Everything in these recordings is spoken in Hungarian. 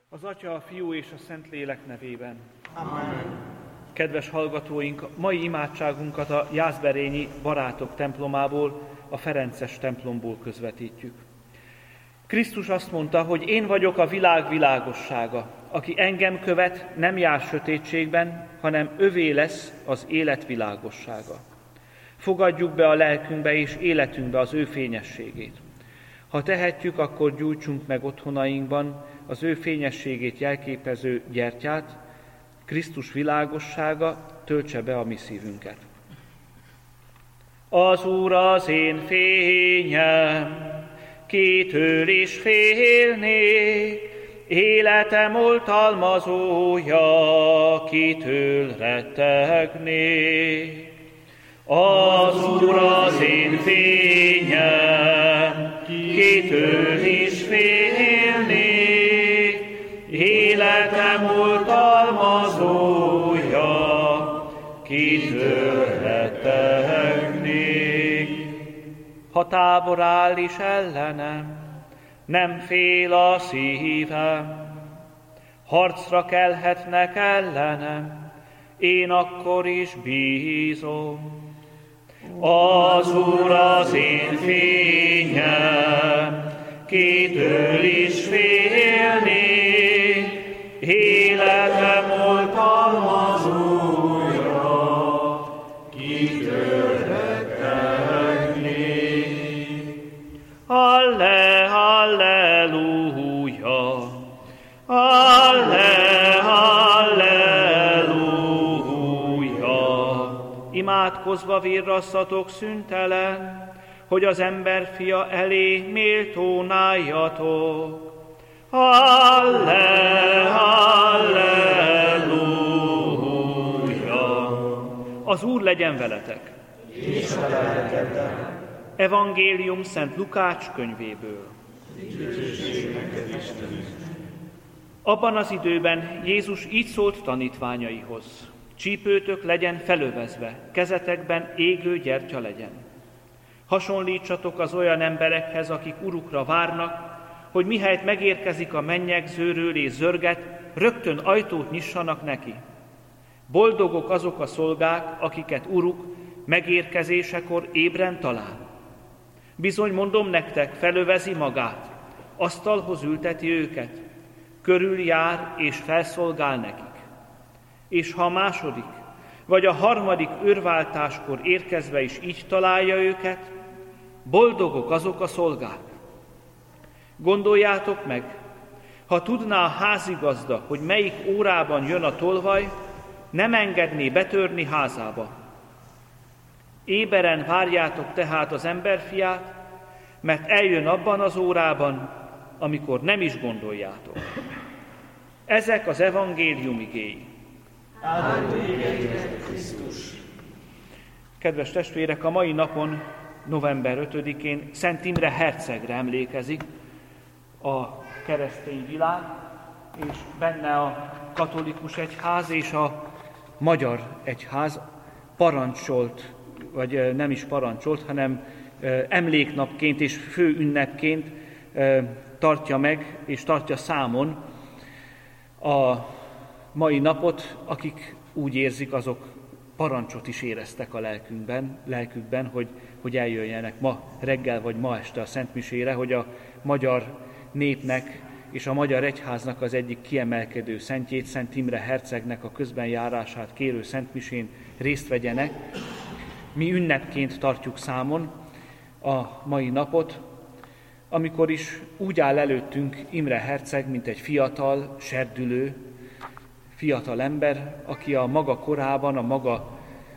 Az Atya, a Fiú és a Szentlélek nevében. Amen. Kedves hallgatóink, mai imádságunkat a jászberényi Barátok templomából, a Ferences templomból közvetítjük. Krisztus azt mondta, hogy én vagyok a világ világossága. Aki engem követ, nem jár sötétségben, hanem övé lesz az élet világossága. Fogadjuk be a lelkünkbe és életünkbe az ő fényességét. Ha tehetjük, akkor gyújtsunk meg otthonainkban az ő fényességét jelképező gyertyát, Krisztus világossága töltse be a mi szívünket. Az Úr az én fényem, kitől is félnék, életem oltalmazója, kitől rettegnék. Az Úr az én fényem, kitől is félnék, életem oltalmazója, kitől rettegnék. Ha tábor áll is ellenem, nem fél a szívem, harcra kelhetnek ellenem, én akkor is bízom. Az Úr az én fényem, kitől is félnék, életem oltalmazója, kitől rettegnék. Halleluja, imádkozva virrasszatok szüntelen, hogy az emberfia elé méltónáljatok. Halleluja! Az Úr legyen veletek! És veletek. Evangélium Szent Lukács könyvéből. Abban az időben Jézus így szólt tanítványaihoz. Csípőtök legyen felövezve, kezetekben égő gyertya legyen. Hasonlítsatok az olyan emberekhez, akik urukra várnak, hogy mihelyt megérkezik a mennyegzőről és zörget, rögtön ajtót nyissanak neki. Boldogok azok a szolgák, akiket uruk megérkezésekor ébren talál. Bizony mondom nektek, felövezi magát, asztalhoz ülteti őket, körüljár és felszolgál nekik. És ha a második, vagy a harmadik őrváltáskor érkezve is így találja őket, boldogok azok a szolgák. Gondoljátok meg, ha tudná a házigazda, hogy melyik órában jön a tolvaj, nem engedné betörni házába. Éberen várjátok tehát az emberfiát, mert eljön abban az órában, amikor nem is gondoljátok. Ezek az evangélium igéi. Kedves testvérek, a mai napon, november 5-én Szent Imre hercegre emlékezik a keresztény világ, és benne a katolikus egyház és a magyar egyház parancsolt, vagy nem is parancsolt, hanem emléknapként és fő ünnepként tartja meg és tartja számon a mai napot, akik úgy érzik, azok parancsot is éreztek a lelkükben, hogy eljöjjenek ma reggel vagy ma este a szentmisére, hogy a magyar népnek és a magyar egyháznak az egyik kiemelkedő szentjét, Szent Imre hercegnek a közbenjárását kérő szentmisén részt vegyenek. Mi ünnepként tartjuk számon a mai napot, amikor is úgy áll előttünk Imre herceg, mint egy fiatal, serdülő, fiatal ember, aki a maga korában, a maga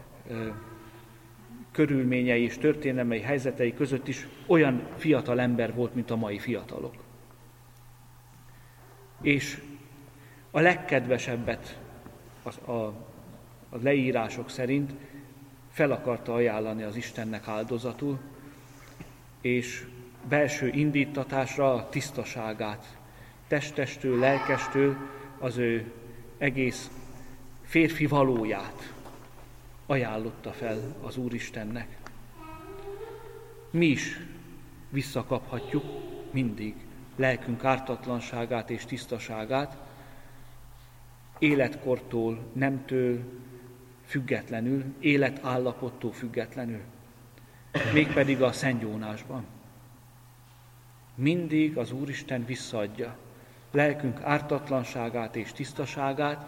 körülményei és történelmi helyzetei között is olyan fiatal ember volt, mint a mai fiatalok. És a legkedvesebbet a leírások szerint fel akarta ajánlani az Istennek áldozatul, és belső indítatásra a tisztaságát, testestől, lelkestől az ő egész férfi valóját ajánlotta fel az Mi is visszakaphatjuk mindig lelkünk ártatlanságát és tisztaságát, életkortól, nemtől függetlenül, életállapottól függetlenül, mégpedig a szentgyónásban. Mindig az Úristen visszaadja lelkünk ártatlanságát és tisztaságát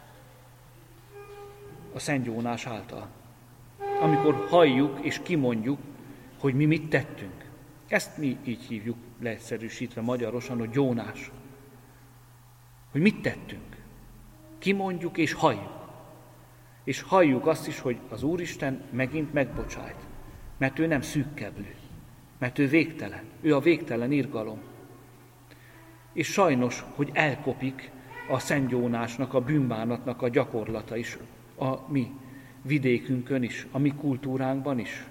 a szentgyónás által. Amikor halljuk és kimondjuk, hogy mi mit tettünk. Ezt mi így hívjuk leegyszerűsítve magyarosan, hogy gyónás. Hogy mit tettünk. Kimondjuk és halljuk. És halljuk azt is, hogy az Úristen megint megbocsájt. Mert ő nem szűkkeblő. Mert ő végtelen. Ő a végtelen irgalom. És sajnos, hogy elkopik a szentgyónásnak, a bűnbánatnak a gyakorlata is a mi vidékünkön is, a mi kultúránkban is.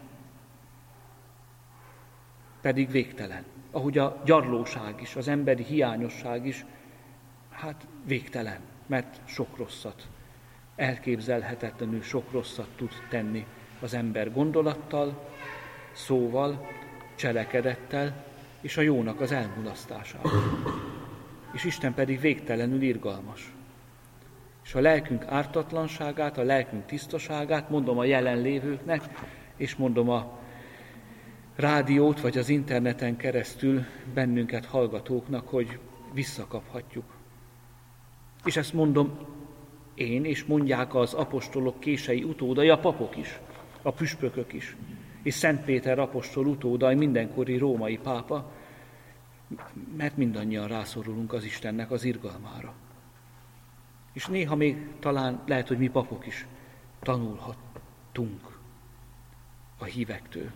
Pedig végtelen. Ahogy a gyarlóság is, az emberi hiányosság is, hát végtelen, mert sok rosszat, elképzelhetetlenül sok rosszat tud tenni az ember gondolattal, szóval, cselekedettel és a jónak az elmulasztásával. És Isten pedig végtelenül irgalmas. És a lelkünk ártatlanságát, a lelkünk tisztaságát mondom a jelenlévőknek, és mondom a rádiót vagy az interneten keresztül bennünket hallgatóknak, hogy visszakaphatjuk. És ezt mondom én, és mondják az apostolok kései utódai, a papok is, a püspökök is, és Szent Péter apostol utódai, mindenkori római pápa, mert mindannyian rászorulunk az Istennek az irgalmára. És néha még talán lehet, hogy mi papok is tanulhattunk a hívektől.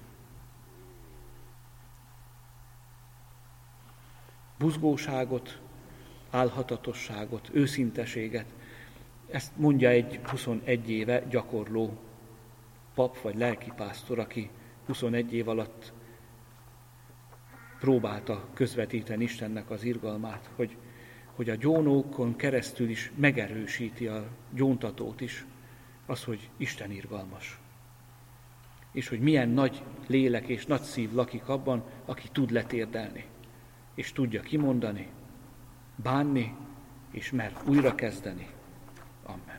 Buzgóságot, álhatatosságot, őszinteséget, ezt mondja egy 21 éve gyakorló pap vagy lelkipásztor, aki 21 év alatt próbálta közvetíteni Istennek az irgalmát, hogy a gyónókon keresztül is megerősíti a gyóntatót is, az, hogy Isten irgalmas. És hogy milyen nagy lélek és nagy szív lakik abban, aki tud letérdelni, és tudja kimondani, bánni, és mer újra kezdeni. Amen.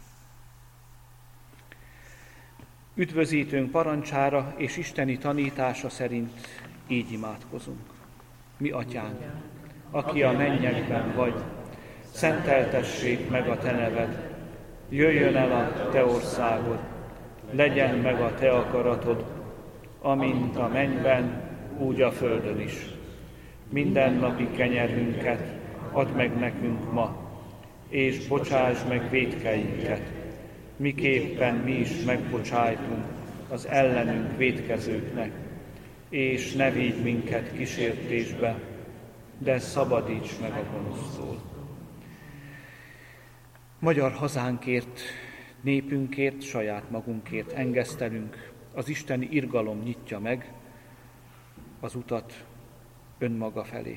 Üdvözítőnk parancsára és isteni tanítása szerint így imádkozunk. Mi atyánk, aki a mennyekben vagy, szenteltessék meg a te neved, jöjjön el a te országod, legyen meg a te akaratod, amint a mennyben, úgy a földön is. Mindennapi kenyerünket add meg nekünk ma, és bocsásd meg vétkeinket, miképpen mi is megbocsájtunk az ellenünk vétkezőknek, és ne vigy minket kísértésbe, de szabadíts meg a gonosztól. Magyar hazánkért, népünkért, saját magunkért engesztelünk, az isteni irgalom nyitja meg az utat önmaga felé.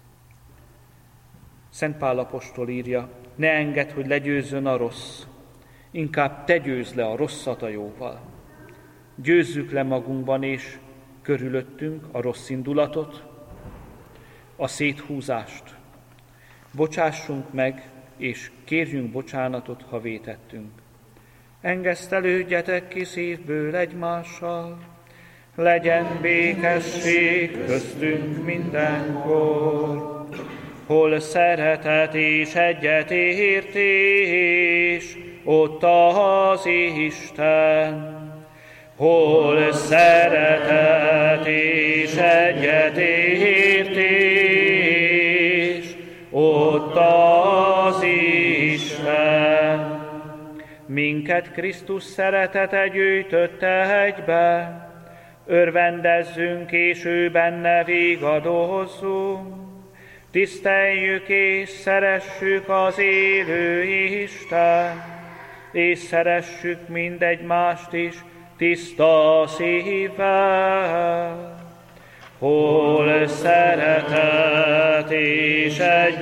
Szent Pál apostol írja, ne engedd, hogy legyőzzön a rossz, inkább te győzd le a rosszat a jóval. Győzzük le magunkban és körülöttünk a rossz indulatot, a széthúzást. Bocsássunk meg, és kérjünk bocsánatot, ha vétettünk. Engesztelődjetek ki szívből egymással, legyen békesség köztünk mindenkor. Hol szeretet és egyetértés, ott az Isten. Hol szeretet és egyetértés, ott az Isten. Minket Krisztus szeretete gyűjtötte egybe, örvendezzünk és ő benne vigadozzunk. Tiszteljük és szeressük az élő Isten, és szeressük mindegymást is tiszta szívvel. Hol szeretet és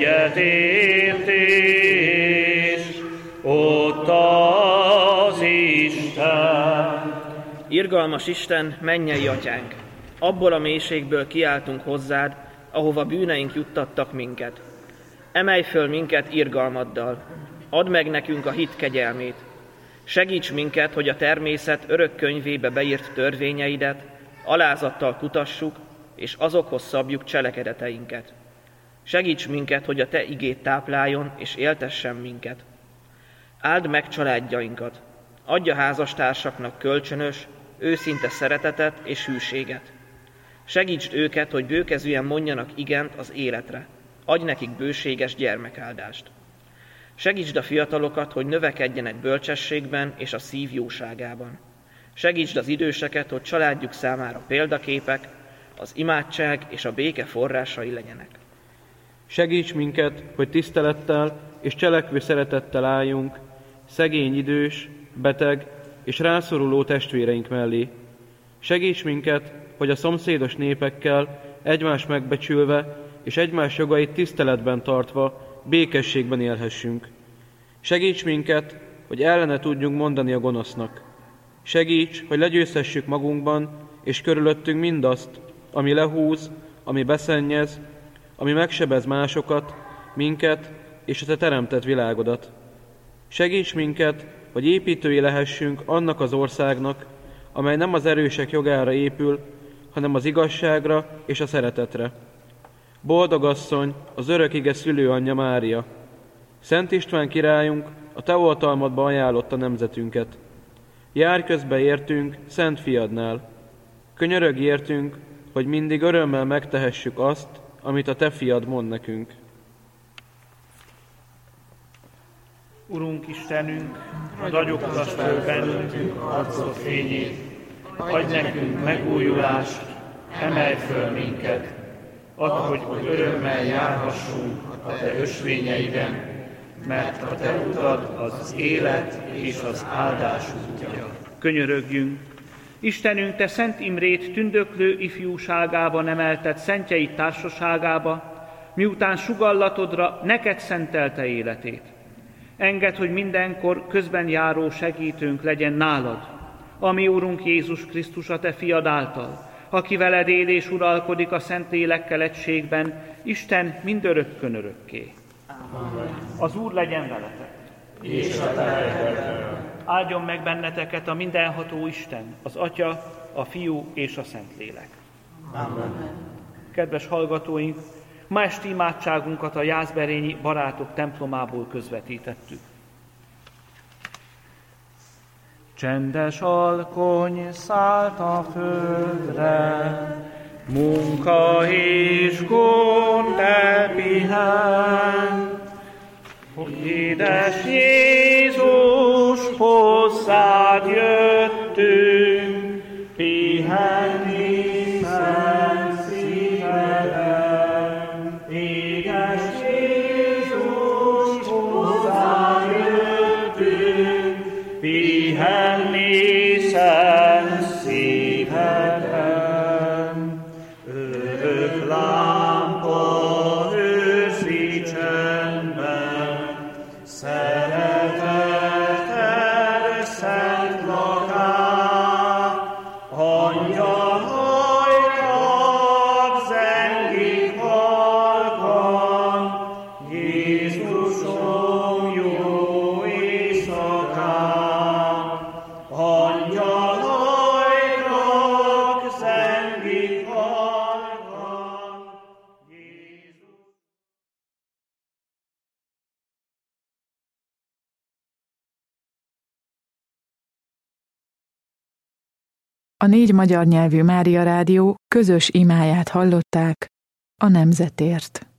egyetértés, ott az Isten. Irgalmas Isten, mennyei atyánk, abból a mélységből kiáltunk hozzád, ahova bűneink juttattak minket. Emelj föl minket irgalmaddal, add meg nekünk a hit kegyelmét. Segíts minket, hogy a természet örök könyvébe beírt törvényeidet alázattal kutassuk, és azokhoz szabjuk cselekedeteinket. Segíts minket, hogy a Te igét tápláljon és éltessen minket. Áld meg családjainkat, adj a házastársaknak kölcsönös, őszinte szeretetet és hűséget. Segítsd őket, hogy bőkezűen mondjanak igent az életre, adj nekik bőséges gyermekáldást. Segítsd a fiatalokat, hogy növekedjenek bölcsességben és a szív jóságában. Segítsd az időseket, hogy családjuk számára példaképek, az imádság és a béke forrásai legyenek. Segíts minket, hogy tisztelettel és cselekvő szeretettel álljunk szegény, idős, beteg és rászoruló testvéreink mellé. Segíts minket, hogy a szomszédos népekkel egymást megbecsülve és egymás jogait tiszteletben tartva békességben élhessünk. Segíts minket, hogy ellene tudjunk mondani a gonosznak. Segíts, hogy legyőzhessük magunkban és körülöttünk mindazt, ami lehúz, ami beszennyez, ami megsebez másokat, minket és a Te teremtett világodat. Segíts minket, hogy építői lehessünk annak az országnak, amely nem az erősek jogára épül, hanem az igazságra és a szeretetre. Boldog asszony, az örök ige szülőanyja Mária! Szent István királyunk a Te oltalmadba ajánlotta nemzetünket. Járj közbe értünk Szent Fiadnál. Könyörögj értünk, hogy mindig örömmel megtehessük azt, amit a Te Fiad mond nekünk. Urunk Istenünk, ragyogtass fel bennünk arcod fényét, adj nekünk megújulást, emelj föl minket, add, hogy örömmel járhassunk a Te ösvényeiden, mert a Te utad az élet és az áldás útja. Könyörögjünk! Istenünk, Te Szent Imrét tündöklő ifjúságában emelted szentjeid társaságába, miután sugallatodra neked szentelte életét. Engedd, hogy mindenkor közben járó segítőnk legyen nálad, ami Urunk Jézus Krisztus a Te Fiad által, aki veled él és uralkodik a Szentlélekkel egységben, Isten mindörökkön örökké. Amen. Az Úr legyen veletek. És a lelkeddel. Áldjon meg benneteket a mindenható Isten, az Atya, a Fiú és a Szentlélek. Amen. Kedves hallgatóink, ma esti imádságunkat a Jászberényi Barátok templomából közvetítettük. Csendes alkony szállt a földre, munka és gond elpihent. Édes Jézus, hozzád jöttünk, pihenni szent szíveden. Édes Jézus, hozzád jöttünk, pihenni szent szíveden. Örök lámpa őrzi csendben, szeretettel szent lakát, angyalainak zengik halkan, Jézusom jó éjszakán. Angyalainak zengik halkan, Jézus. A 4 magyar nyelvű Mária Rádió közös imáját hallották a nemzetért.